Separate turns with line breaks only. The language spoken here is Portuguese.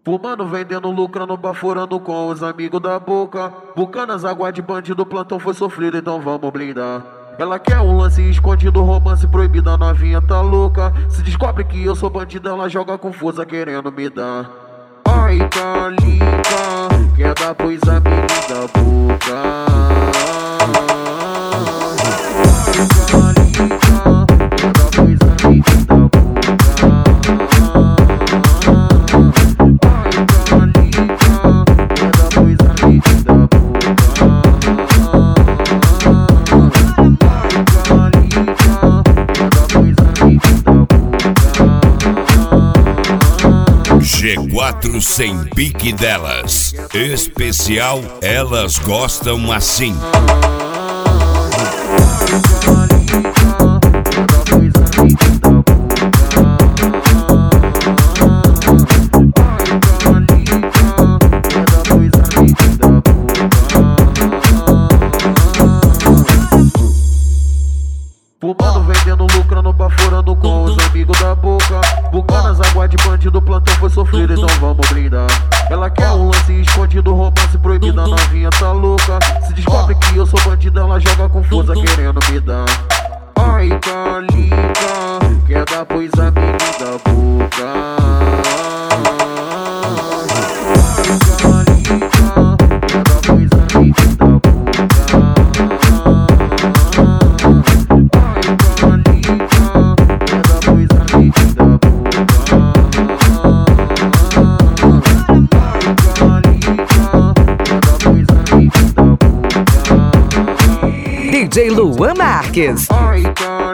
Fumando, vendendo, lucrando, baforando com os amigos da boca. Bucanas, água de bandido, plantão foi sofrido, então vamos blindar. Ela quer um lance escondido, romance proibido, a novinha tá louca. Se descobre que eu sou bandido, ela joga confusa querendo me dar. Ai, Calica, quer dar pros amigos da boca. Ai, Calica, quer dar pros amigos da boca.
G4 sem pique delas. Especial Elas Gostam Assim.
Fumando, vendendo, lucrando, baforando com os amigos da boca. Bucanas, água de bandido, plantão foi sofrido, então vamos brindar. Ela quer um lance escondido, romance proibido, a novinha tá louca. Se descobre que eu sou bandido, ela joga confusa querendo me dar. Ai, Calica, quer dar pros amigos da boca. Ai, Calica, quer dar pros amigos da boca.
DJ Luan Marques.
Ai,